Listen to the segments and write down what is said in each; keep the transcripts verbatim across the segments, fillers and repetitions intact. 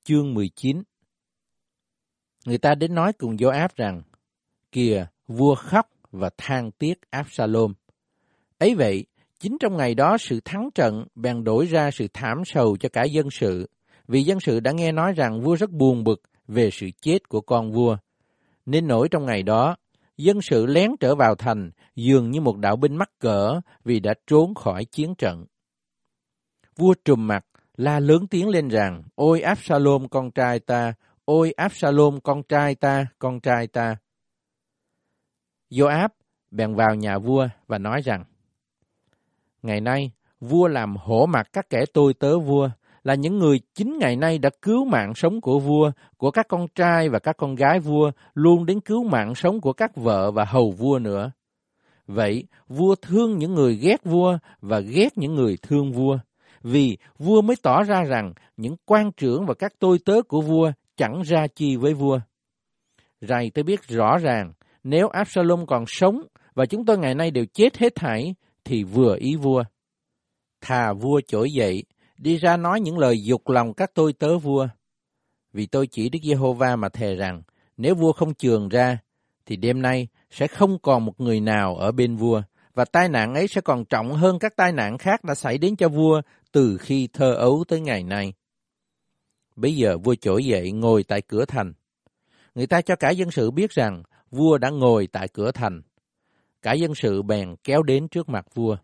chương mười chín. Người ta đến nói cùng Gioáp rằng, kìa, vua khóc và than tiếc Absalom. Ấy vậy, chính trong ngày đó sự thắng trận bèn đổi ra sự thảm sầu cho cả dân sự, vì dân sự đã nghe nói rằng vua rất buồn bực về sự chết của con vua. Nên nỗi trong ngày đó, dân sự lén trở vào thành, dường như một đạo binh mắc cỡ vì đã trốn khỏi chiến trận. Vua trùm mặt, la lớn tiếng lên rằng, ôi Absalom con trai ta, ôi Absalom con trai ta, con trai ta. Gioáp bèn vào nhà vua và nói rằng, ngày nay, vua làm hổ mặt các kẻ tôi tớ vua, là những người chính ngày nay đã cứu mạng sống của vua, của các con trai và các con gái vua, luôn đến cứu mạng sống của các vợ và hầu vua nữa. Vậy, vua thương những người ghét vua và ghét những người thương vua, vì vua mới tỏ ra rằng những quan trưởng và các tôi tớ của vua chẳng ra chi với vua. Rày tôi biết rõ ràng, nếu Absalom còn sống và chúng tôi ngày nay đều chết hết thảy, thì vừa ý vua. Thà vua trỗi dậy, đi ra nói những lời dục lòng các tôi tớ vua. Vì tôi chỉ Đức Giê-hô-va mà thề rằng, nếu vua không chườn ra, thì đêm nay sẽ không còn một người nào ở bên vua, và tai nạn ấy sẽ còn trọng hơn các tai nạn khác đã xảy đến cho vua từ khi thơ ấu tới ngày nay. Bây giờ vua trỗi dậy ngồi tại cửa thành. Người ta cho cả dân sự biết rằng vua đã ngồi tại cửa thành. Cả dân sự bèn kéo đến trước mặt vua.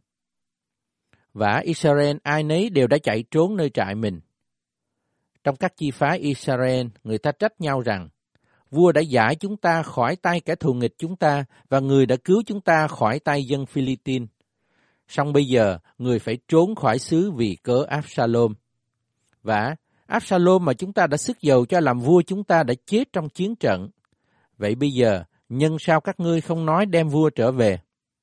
Và Israel ai nấy đều đã chạy trốn nơi trại mình. Trong các chi phái Israel, người ta trách nhau rằng, vua đã giải chúng ta khỏi tay kẻ thù nghịch chúng ta, và người đã cứu chúng ta khỏi tay dân Philippines. Song bây giờ, người phải trốn khỏi xứ vì cớ Absalom. Và Absalom mà chúng ta đã sức dầu cho làm vua chúng ta đã chết trong chiến trận. Vậy bây giờ, nhân sao các ngươi không nói đem vua trở về?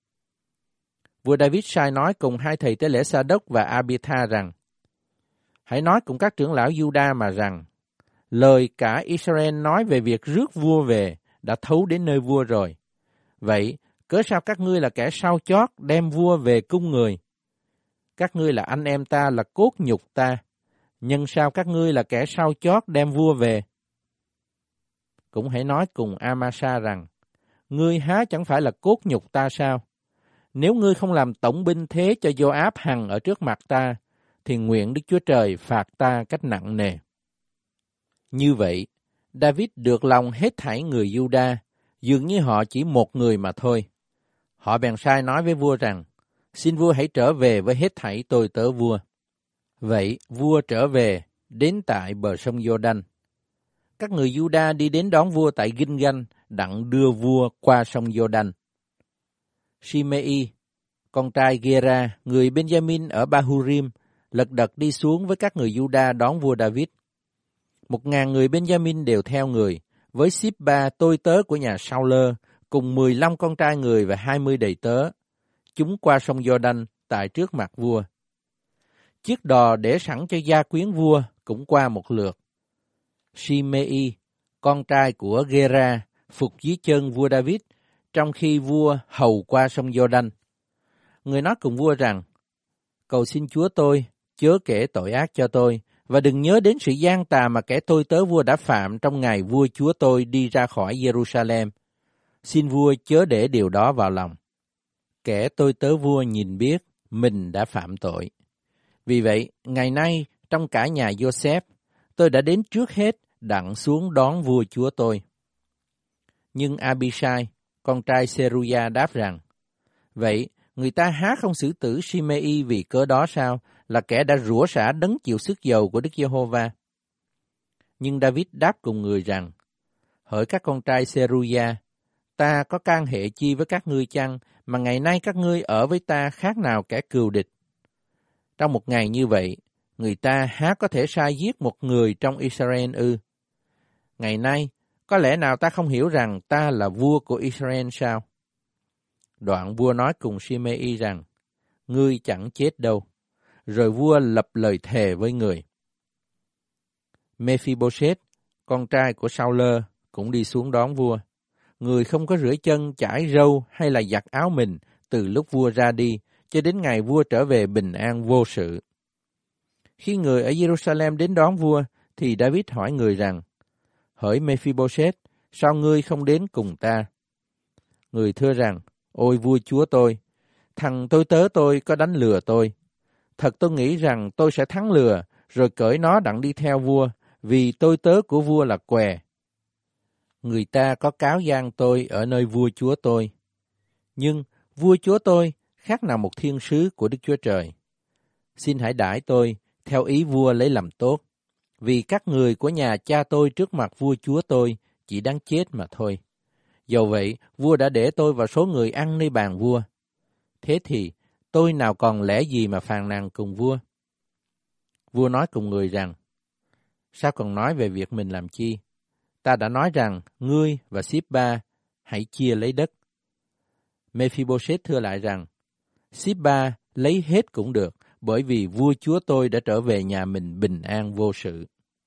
Vua David sai nói cùng hai thầy tế lễ Sa-đốc và A-bi-tha rằng, hãy nói cùng các trưởng lão Giu-đa mà rằng, lời cả Israel nói về việc rước vua về đã thấu đến nơi vua rồi. Vậy, cớ sao các ngươi là kẻ sau chót đem vua về cung người? Các ngươi là anh em ta, là cốt nhục ta. Nhưng sao các ngươi là kẻ sau chót đem vua về? Cũng hãy nói cùng Amasa rằng, ngươi há chẳng phải là cốt nhục ta sao? Nếu ngươi không làm tổng binh thế cho Gioáp hằng ở trước mặt ta, thì nguyện Đức Chúa Trời phạt ta cách nặng nề. Như vậy, David được lòng hết thảy người Giu-đa, dường như họ chỉ một người mà thôi. Họ bèn sai nói với vua rằng, xin vua hãy trở về với hết thảy tôi tớ vua. Vậy, vua trở về, đến tại bờ sông Giô-đanh. Các người Giu-đa đi đến đón vua tại Ginh-ganh, đặng đưa vua qua sông Giô-đanh. Shimei, con trai Gera, người Benjamin ở Bahurim, lật đật đi xuống với các người Giu-đa đón vua David. Một ngàn người Benjamin đều theo người, với Síp-ba tôi tớ của nhà Sau-lơ, cùng mười lăm con trai người và hai mươi đầy tớ. Chúng qua sông Giô-đanh tại trước mặt vua. Chiếc đò để sẵn cho gia quyến vua cũng qua một lượt. Shimei, con trai của Gera, phục dưới chân vua David, trong khi vua hầu qua sông Giô-đanh. Người nói cùng vua rằng, cầu xin Chúa tôi, chớ kể tội ác cho tôi, và đừng nhớ đến sự gian tà mà kẻ tôi tớ vua đã phạm trong ngày vua chúa tôi đi ra khỏi Jerusalem. Xin vua chớ để điều đó vào lòng. Kẻ tôi tớ vua nhìn biết mình đã phạm tội. Vì vậy, ngày nay, trong cả nhà Joseph, tôi đã đến trước hết đặng xuống đón vua chúa tôi. Nhưng Abishai, con trai Seruya đáp rằng, vậy, người ta há không xử tử Shimei vì cớ đó sao, là kẻ đã rủa xả đấng chịu sức dầu của Đức Giê-hô-va? Nhưng David đáp cùng người rằng, hỡi các con trai Seruya, ta có can hệ chi với các ngươi chăng, mà ngày nay các ngươi ở với ta khác nào kẻ cừu địch? Trong một ngày như vậy, người ta há có thể sai giết một người trong Israel ư? Ngày nay, có lẽ nào ta không hiểu rằng ta là vua của Israel sao? Đoạn vua nói cùng Shimei rằng, ngươi chẳng chết đâu. Rồi vua lập lời thề với người. Mephibosheth, con trai của Sau-lơ, cũng đi xuống đón vua. Người không có rửa chân, chải râu hay là giặt áo mình từ lúc vua ra đi, cho đến ngày vua trở về bình an vô sự. Khi người ở Jerusalem đến đón vua, thì David hỏi người rằng, hỡi Mephibosheth, sao ngươi không đến cùng ta? Người thưa rằng, ôi vua chúa tôi, thằng tôi tớ tôi có đánh lừa tôi. Thật tôi nghĩ rằng tôi sẽ thắng lừa, rồi cởi nó đặng đi theo vua, vì tôi tớ của vua là què. Người ta có cáo gian tôi ở nơi vua chúa tôi. Nhưng vua chúa tôi khác nào một thiên sứ của Đức Chúa Trời. Xin hãy đãi tôi theo ý vua lấy làm tốt, vì các người của nhà cha tôi trước mặt vua chúa tôi chỉ đáng chết mà thôi. Dầu vậy, vua đã để tôi vào số người ăn nơi bàn vua. Thế thì tôi nào còn lẽ gì mà phàn nàn cùng vua? Vua nói cùng người rằng, sao còn nói về việc mình làm chi? Ta đã nói rằng, ngươi và Síp-ba hãy chia lấy đất. Mephibosheth thưa lại rằng, Síp-ba lấy hết cũng được, bởi vì vua chúa tôi đã trở về nhà mình bình an vô sự.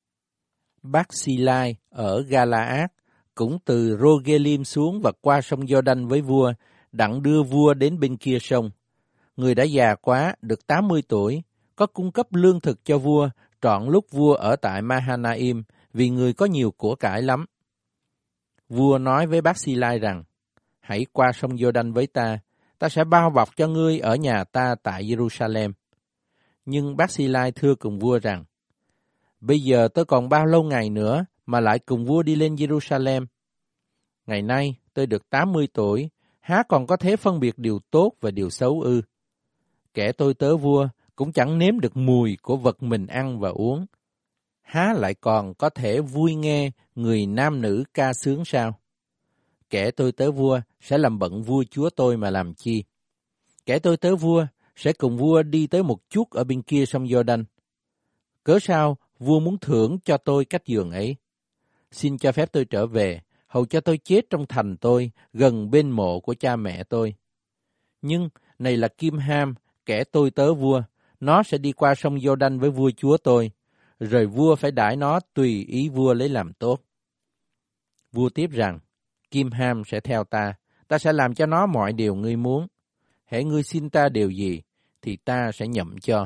Barzillai ở Galaad cũng từ Rogelim xuống và qua sông Giô-đanh với vua, đặng đưa vua đến bên kia sông. Người đã già quá, được tám mươi tuổi, có cung cấp lương thực cho vua, trọn lúc vua ở tại Mahanaim, vì người có nhiều của cải lắm. Vua nói với Barzillai rằng, hãy qua sông Giô-đanh với ta, ta sẽ bao bọc cho ngươi ở nhà ta tại Jerusalem. Nhưng Barzillai thưa cùng vua rằng, bây giờ tôi còn bao lâu ngày nữa mà lại cùng vua đi lên Jerusalem? Ngày nay tôi được tám mươi tuổi, há còn có thể phân biệt điều tốt và điều xấu ư? Kẻ tôi tớ vua cũng chẳng nếm được mùi của vật mình ăn và uống. Há lại còn có thể vui nghe người nam nữ ca sướng sao? Kẻ tôi tớ vua sẽ làm bận vua chúa tôi mà làm chi? Kẻ tôi tớ vua sẽ cùng vua đi tới một chút ở bên kia sông Giô-đanh. Cớ sao vua muốn thưởng cho tôi cách giường ấy? Xin cho phép tôi trở về, hầu cho tôi chết trong thành tôi, gần bên mộ của cha mẹ tôi. Nhưng này là Kim-ham, kẻ tôi tớ vua, nó sẽ đi qua sông Giô-đanh với vua chúa tôi, rồi vua phải đãi nó tùy ý vua lấy làm tốt. Vua tiếp rằng, Kim-ham sẽ theo ta, ta sẽ làm cho nó mọi điều ngươi muốn. Hễ ngươi xin ta điều gì, thì ta sẽ nhậm cho.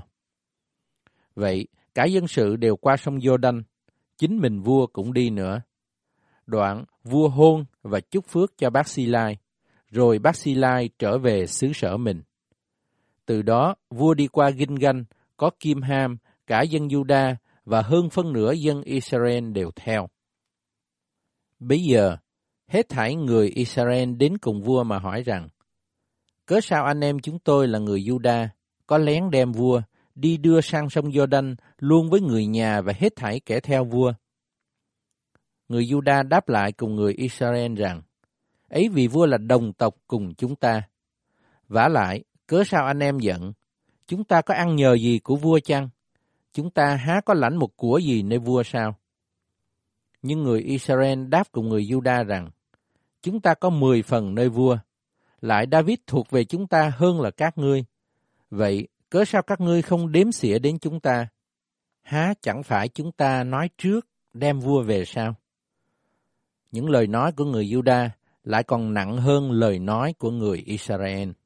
Vậy, cả dân sự đều qua sông Giô-đanh, chính mình vua cũng đi nữa. Đoạn, vua hôn và chúc phước cho Barzillai, rồi Barzillai trở về xứ sở mình. Từ đó, vua đi qua Ginh-ganh, có Kim-ham, cả dân Giu-đa và hơn phân nửa dân Israel đều theo. Bấy giờ, hết thảy người Israel đến cùng vua mà hỏi rằng, cớ sao anh em chúng tôi là người Giu-đa, có lén đem vua, đi đưa sang sông Giô-đanh luôn với người nhà và hết thảy kẻ theo vua? Người Giu-đa đáp lại cùng người Israel rằng, ấy vì vua là đồng tộc cùng chúng ta. Vả lại, cớ sao anh em giận? Chúng ta có ăn nhờ gì của vua chăng? Chúng ta há có lãnh một của gì nơi vua sao? Nhưng người Israel đáp cùng người Giu-đa rằng, chúng ta có mười phần nơi vua, lại David thuộc về chúng ta hơn là các ngươi. Vậy, cớ sao các ngươi không đếm xỉa đến chúng ta? Há chẳng phải chúng ta nói trước đem vua về sao? Những lời nói của người Giu-đa lại còn nặng hơn lời nói của người Israel.